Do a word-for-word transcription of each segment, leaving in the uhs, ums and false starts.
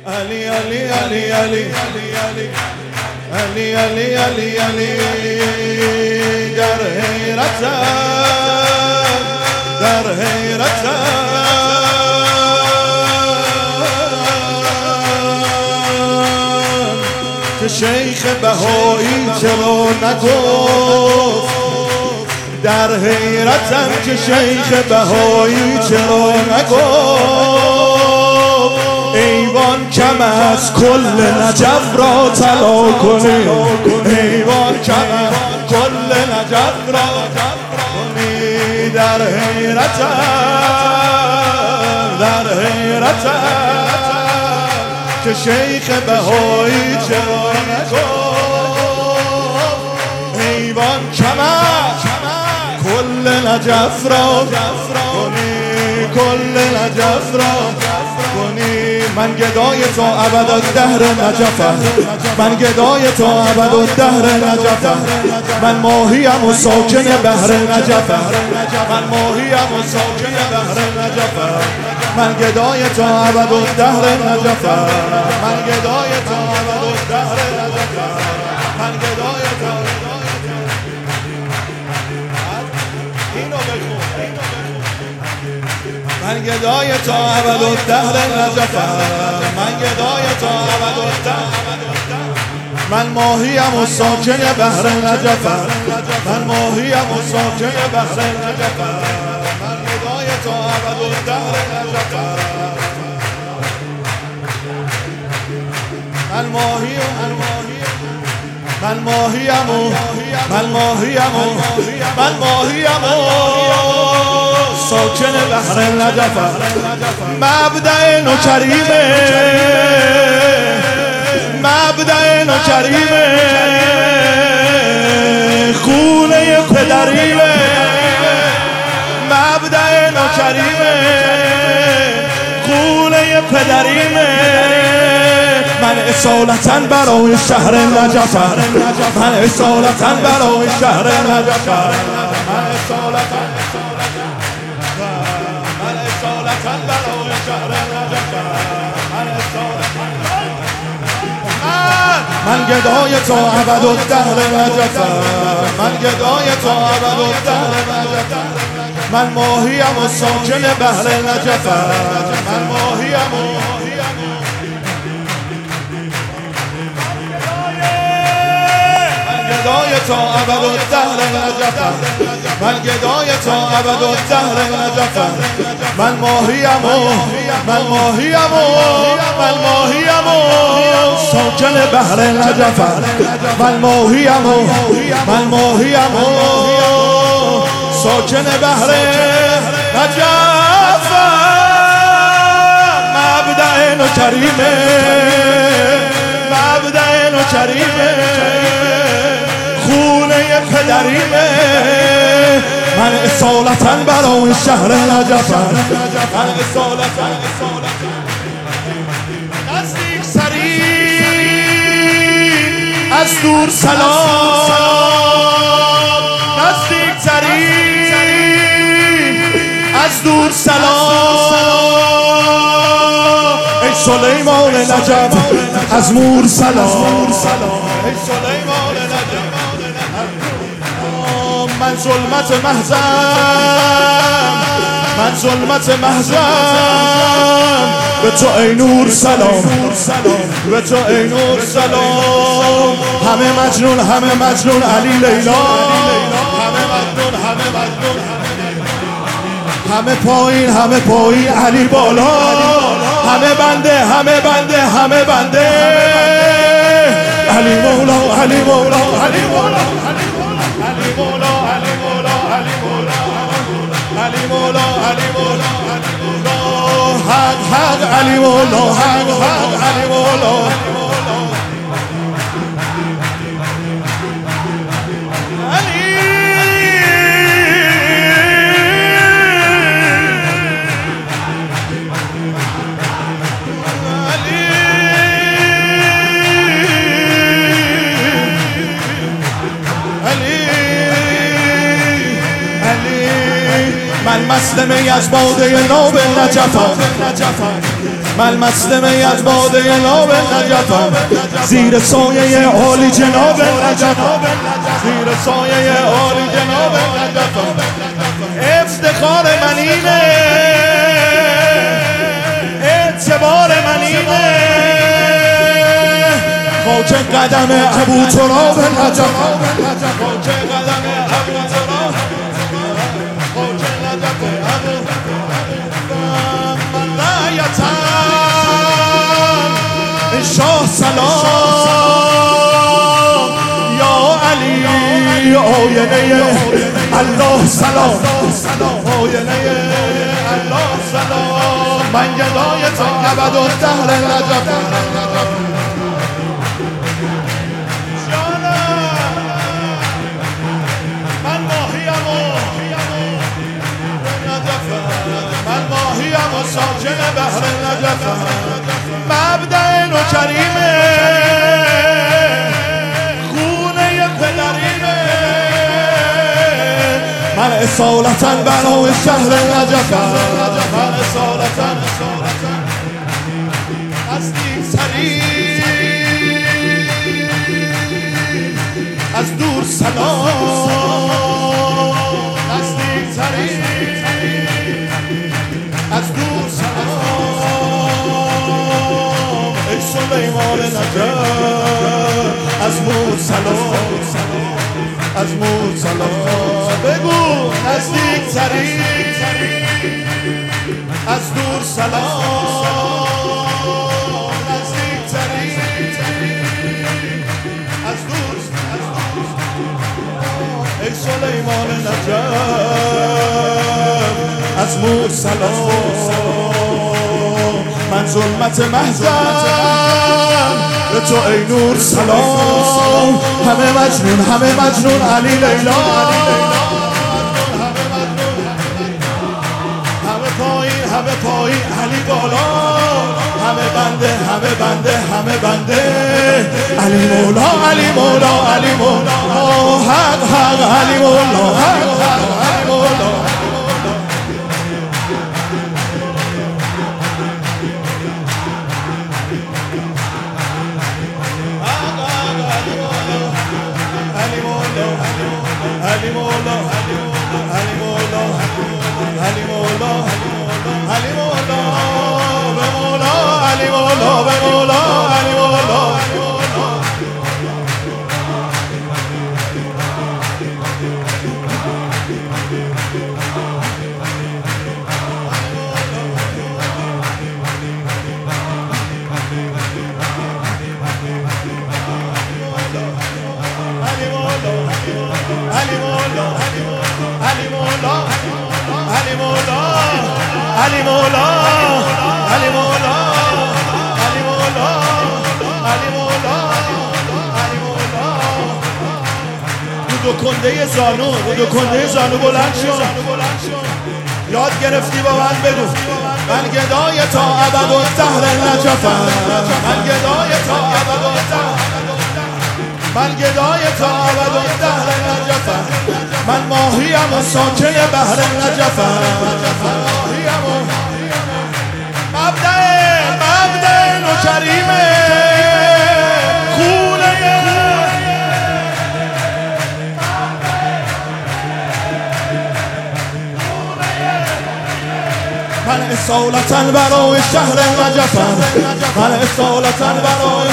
علی علی علی علی علی علی علی علی در حیرتم در حیرتم که شیخ بهایی چرا نگفت در حیرتم که شیخ بهایی چرا نگفت ایوان کم از کل نجف را طلا کنی ایوان کم از کل نجف را کنی در حیرتم در حیرتم که شیخ بهایی چرا نگفت ایوان کم از کل نجف را کنی کل نجف را کنی من گدای تا ابد الدهر نجفم من گدای تا ابد الدهر نجفم من ماهیم و ساکن بحر نجفم من ماهیم و ساکن بحر نجفم من گدای تا ابد الدهر نجفم من گدای تا ابد الدهر نجفم من گدای تا اینو بگو من گدای تا ابد الدهر نجفم من گدای تا ابد الدهر من ماهیم و ساکن بحر نجفم من ماهیم و ساکن بحر نجفم من گدای تا ابد الدهر نجفم من ماهیم من ماهیم من ماهیم من ماهیم ساکن بحر نجفم مبدأ نوکریمه مبدأ نوکریمه خونه پدریمه مبدأ نوکریمه خونه پدریمه من اصالتاً برای شهر نجفم من اصالتاً برای شهر نجفم من اصالتاً من اصالتاً برای شهر نجفم من گدای تا ابد الدهر نجفم من گدای تا ابد الدهر نجفم من ماهیم و ساکن بحر نجفم من ماهیم و گدای تا ابد الدهر نجفم من گدای تا ابد الدهر نجفم من ماهیم و من ماهیم و من ماهیم و ساکن بحر نجفم من ماهیم و من ماهیم و ساکن بحر نجفم مبدأ نوکریمه مبدأ نوکریمه خونه پدریمه من اصالتاً برای شهر نجفم من اصالتاً نزدیک سرین از دور سلام نزدیک سرین از دور سلام ای سلیمان نجف از مور سلام ای سلیمان نجف من ظلمت محزم من ظلمت محزم به تو ای نور سلام به تو ای نور سلام همه مجنون همه مجنون علی لیلا همه مجنون همه مجنون همه پایین همه پایین علی بالا همه بنده همه بنده همه بنده علی مولا علی مولا علی مولا علی مولا علی مولا علی مولا علی مولا علی مولا حق حق علی مولا حق حق علی مولا من مسلمی از باده ناب نجفم من مست می از باده ناب نجفم، زیر سایه عالی جناب نجفم، زیر سایه عالی جناب نجفم. افتخار من اینه، اعتبار من اینه، خاک قدم ابو تراب نجف، خاک قدم ابو تراب، خاک نجف ابو من رایتم شاه سلام یا علی آینه الله سلام، آینه الله سلام. من گدای تا ابد و دهر نجفم، من ماهیم و ساکن بحر نجفم، مبدأ نوکریمه، خونه پدریمه. من اصالتا بنای شهر نجفم، من اصالتا نزدیک ترین از دور سلام، نزدیک ترین از دور سلام. ای سلیمان نجف از مور سلام، از مور سلام. بگو نزدیک ترین از دور سلام، نزدیک ترین از دور سلام. ای سلیمان نجف از مور سلام. من ظلمت محزن به تو ای نور سلام. همه مجنون همه مجنون علی لیلا، همه پایین همه پایین علی بالا، همه بنده همه بنده همه بنده علی مولا، علی مولا، علی مولا، حق حق علی مولا، حق حق علی مولا. علی مولا، علی مولا، علی مولا، علی مولا، به مولا، علی مولا، به مولا، علی مولا. علی مولا، علی مولا، علی مولا، علی مولا، علی مولا، علی مولا، علی مولا، علی مولا. دو کنده زانو، دو کنده زانو بلند شو. یاد گرفتی با من بگو من گدای تا ابد و دهر نجفم، من گدای تا ابد و دهر، من گدای تا ابد و دهر نجفم. من ماهیم و ساکن بحر نجفم، ماهیم و مبدأ مبدأ نوکریمه، خونه من اصالتا برای شهر نجفم، من اصالتا برای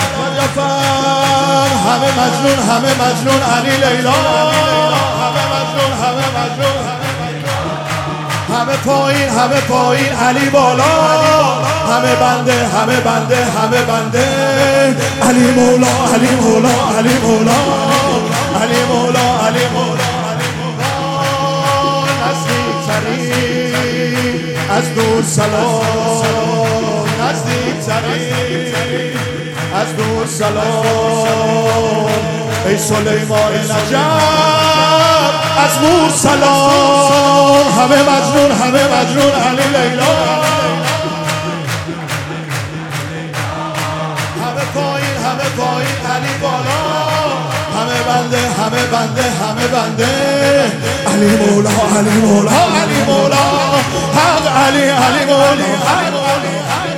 نجفم. همه مجنون همه مجنون علی لیلا، همه مجنون همه مجنون، همه پایین همه پایین علی بالا، همه بنده همه بنده همه بنده علی مولا، علی مولا، علی مولا، علی مولا، علی مولا، علی مولا. نزدیک ترین از دور سلام، نزدیک ترین از دور سلام. ای سلیمان نجف از مور سلام. همه مجنون همه مجنون علی لیلا، همه پایین همه پایین علی بالا، همه بنده همه بنده همه بنده علی مولا، علی مولا، علی مولا، حق علی، علی مولا، علی مولا.